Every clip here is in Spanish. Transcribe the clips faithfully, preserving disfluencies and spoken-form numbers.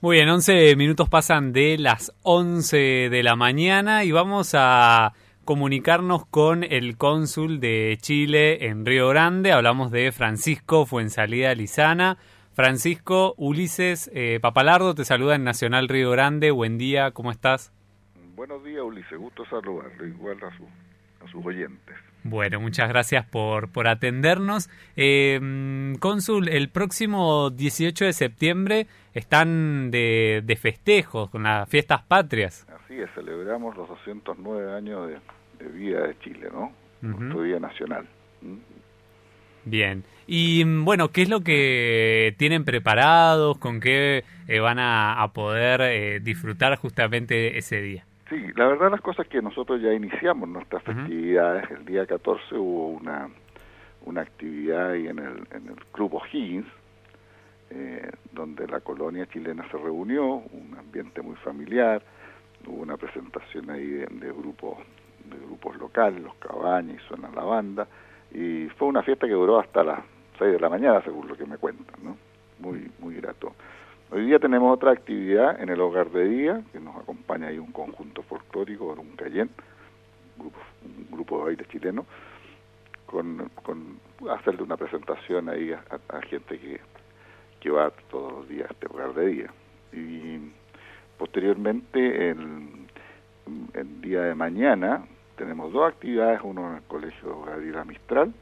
Muy bien, once minutos pasan de las once de la mañana y vamos a comunicarnos con el cónsul de Chile en Río Grande. Hablamos de Francisco Fuenzalida Lizana. Francisco, Ulises eh, Papalardo te saluda en Nacional Río Grande. Buen día, ¿cómo estás? Buenos días, Ulises, gusto saludarlo, igual a, su, a sus oyentes. Bueno, muchas gracias por, por atendernos. Eh, cónsul, el próximo dieciocho de septiembre están de, de festejos con las fiestas patrias. Así es, celebramos los doscientos nueve años de, de vida de Chile, ¿no? Uh-huh. Nuestro Día Nacional. ¿Mm? Bien. Y bueno, ¿qué es lo que tienen preparados? ¿Con qué eh, van a, a poder eh, disfrutar justamente ese día? Sí, la verdad las cosas que nosotros ya iniciamos nuestras festividades. Uh-huh. El día catorce hubo una una actividad ahí en el, en el Club O'Higgins, eh, donde la colonia chilena se reunió, un ambiente muy familiar, hubo una presentación ahí de, de grupos de grupos locales, los Cabañas, y Suena la Banda, y fue una fiesta que duró hasta las seis de la mañana, según lo que me cuentan, ¿no? Muy, muy grato. Hoy día tenemos otra actividad en el Hogar de Día, que nos acompaña ahí un conjunto folclórico, un Cayén, un grupo, un grupo de baile chileno, con, con hacerle una presentación ahí a, a, a gente que, que va todos los días a este Hogar de Día. Y posteriormente, el, el día de mañana, tenemos dos actividades, uno en el Colegio Gabriela Mistral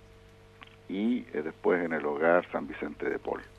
y eh, después en el Hogar San Vicente de Paul,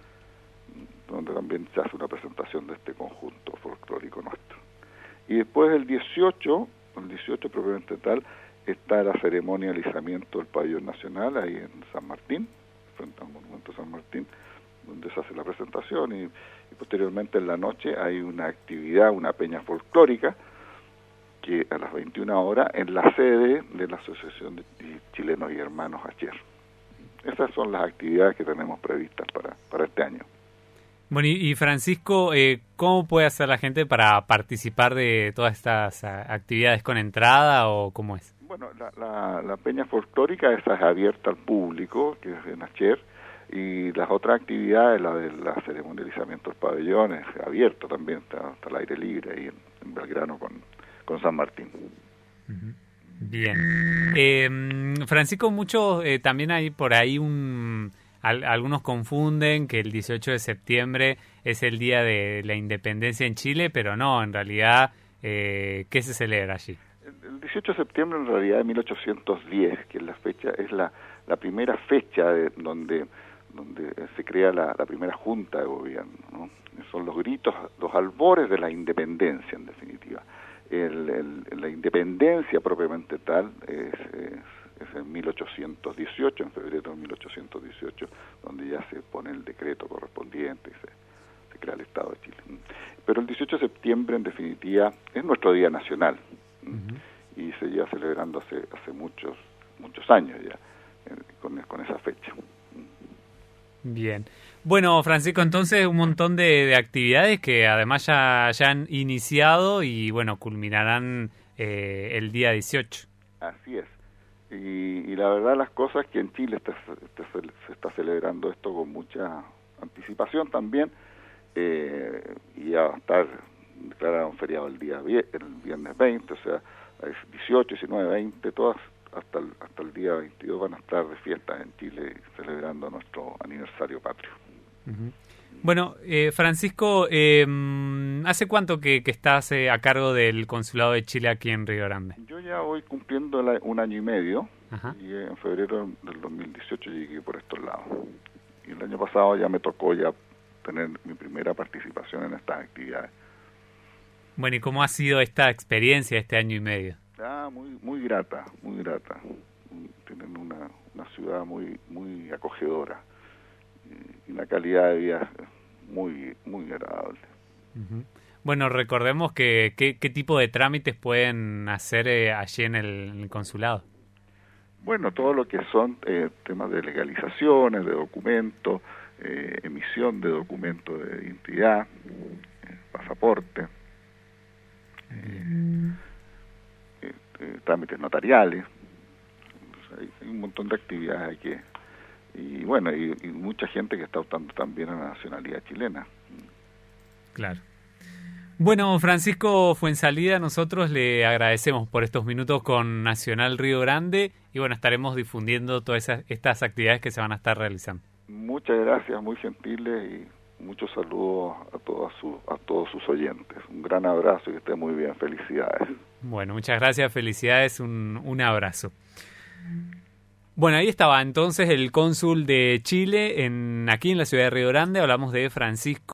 donde también se hace una presentación de este conjunto folclórico nuestro. Y después el dieciocho, el dieciocho propiamente tal, está la ceremonia de alisamiento del Pabellón Nacional, ahí en San Martín, frente al Monumento San Martín, donde se hace la presentación, y, y posteriormente en la noche hay una actividad, una peña folclórica, que a las veintiuna horas, en la sede de la Asociación de Chilenos y Hermanos Acher. Esas son las actividades que tenemos previstas para, para este año. Bueno, y Francisco, eh, ¿cómo puede hacer la gente para participar de todas estas actividades? ¿Con entrada o cómo es? Bueno, la, la, la peña folclórica esa es abierta al público, que es en Acher, y las otras actividades, la de la ceremonia de alisamiento del pabellón, es abierto también, está, está al aire libre ahí en, en Belgrano con, con San Martín. Uh-huh. Bien. Eh, Francisco, muchos, eh, también hay por ahí un... Al, algunos confunden que el dieciocho de septiembre es el día de la independencia en Chile, pero no, en realidad, eh, ¿qué se celebra allí? El dieciocho de septiembre en realidad de mil ochocientos diez, que es la fecha, es la, la primera fecha de, donde donde se crea la, la primera junta de gobierno, ¿no? Son los gritos, los albores de la independencia, en definitiva. El, el, la independencia propiamente tal es, es, es en mil ochocientos dieciocho, en febrero de mil ochocientos dieciocho, donde ya se pone el decreto correspondiente y se, se crea el Estado de Chile. Pero el dieciocho de septiembre, en definitiva, es nuestro día nacional. Uh-huh. Y se lleva celebrando hace, hace muchos, muchos años ya, eh, con, con esa fecha. Bien. Bueno, Francisco, entonces un montón de, de actividades que además ya, ya han iniciado y, bueno, culminarán eh, el día dieciocho. Así es. Y, y la verdad las cosas que en Chile está, está, se está celebrando esto con mucha anticipación también, eh, y ya va a estar declarado un feriado el día el viernes veinte, o sea, es dieciocho, diecinueve, veinte, todas hasta el, hasta el día veintidós van a estar de fiesta en Chile celebrando nuestro aniversario patrio. Uh-huh. Bueno, eh, Francisco, eh, ¿hace cuánto que, que estás eh, a cargo del Consulado de Chile aquí en Río Grande? Yo ya voy cumpliendo la, un año y medio. Ajá. Y en febrero del dos mil dieciocho llegué por estos lados. Y el año pasado ya me tocó ya tener mi primera participación en estas actividades. Bueno, ¿y cómo ha sido esta experiencia este año y medio? Ah, muy muy grata, muy grata. Tienen una, una ciudad muy muy acogedora y una calidad de vida muy muy agradable. Uh-huh. Bueno, recordemos que qué, qué tipo de trámites pueden hacer eh, allí en el, en el consulado. Bueno, todo lo que son eh, temas de legalizaciones, de documentos, eh, emisión de documentos de identidad, eh, pasaporte. Eh, Eh, trámites notariales. Entonces, hay, hay un montón de actividades aquí y bueno, y, y mucha gente que está optando también a la nacionalidad chilena. Claro. Bueno, Francisco Fuenzalida, nosotros le agradecemos por estos minutos con Nacional Río Grande y bueno, estaremos difundiendo todas esas, estas actividades que se van a estar realizando. Muchas gracias, muy gentiles y muchos saludos a todos sus, a todos sus oyentes. Un gran abrazo y que esté muy bien, felicidades. Bueno, muchas gracias, felicidades, un, un abrazo. Bueno, ahí estaba entonces el cónsul de Chile en aquí en la ciudad de Río Grande, hablamos de Francisco